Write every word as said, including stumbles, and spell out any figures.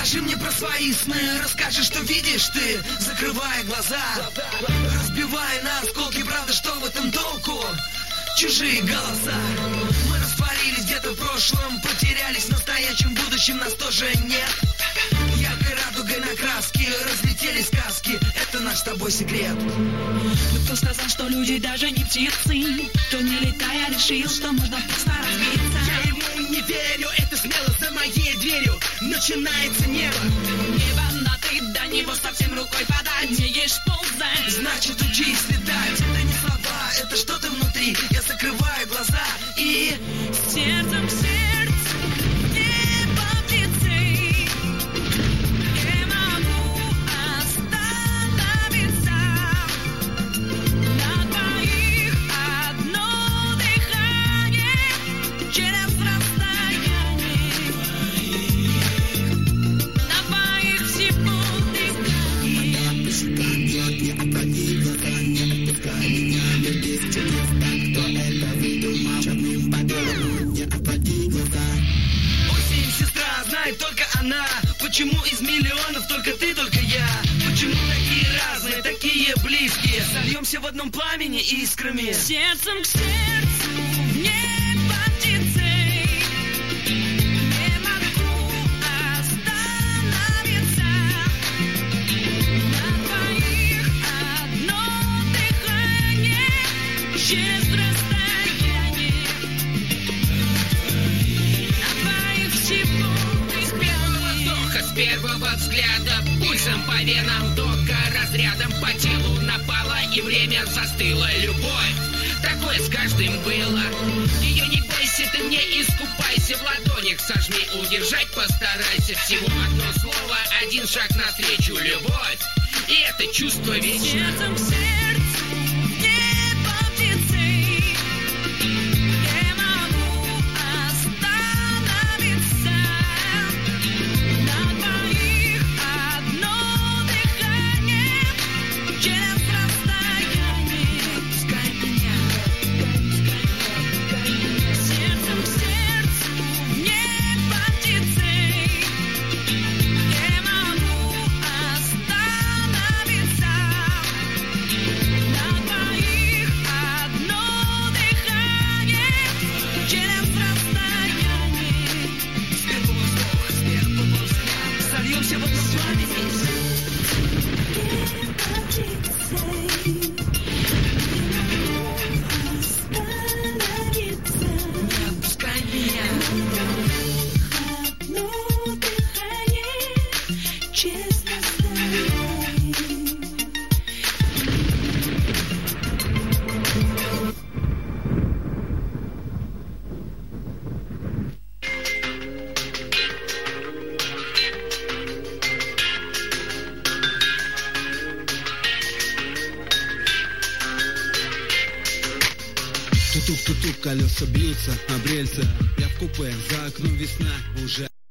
Расскажи мне про свои сны, расскажи, что видишь ты, закрывая глаза, разбивая на осколки, правда, что в этом толку? Чужие голоса. Мы растворились где-то в прошлом, потерялись в настоящем, будущем нас тоже нет. Яркой радугой на краске разлетелись сказки, это наш с тобой секрет. Но кто сказал, что люди даже не птицы? Кто не летая решил, что можно просто разбиться? Я ему не верю, это смело за моей дверью начинается небо. Небо, но ты до него совсем рукой подать не ешь ползать. Значит, учись летать, это не слова, это что-то внутри. Я закрываю глаза и сердцем к сердцу небо птицей не могу остановиться. На двоих одно дыхание через расстояние. На двоих всего осень, сестра, знает только она. Почему из миллионов только ты, только я? Почему такие разные, такие близкие? Сольемся в одном пламени искрами. сердцем к сердцу небо птицей не могу остановиться. На двоих одно дыхание через расстояние. На двоих всего Вздоха с первого взгляда, пульсом по венам, тока разрядом по телу напала, и время застыло. Любовь, такое с каждым было. Ее не бойся, ты мне искупайся, в ладонях сожми, удержать постарайся. Всего одно слово, один шаг навстречу. Любовь, и это чувство вечно. сердцем к сердцу небо птицей не могу остановиться. На двоих одно дыхание через расстояние. Пускай меня, сердцем к сердцу небо птицей не могу остановиться. На двоих одно дыхание через расстояние. С первого вздоха, с первого взгляда сольемся в одном пламени. Не отпускай меня. Одно дыхание через расстояние. Тутук-тутук, колеса бьются об рельсы. Я в купе, за окном весна уже.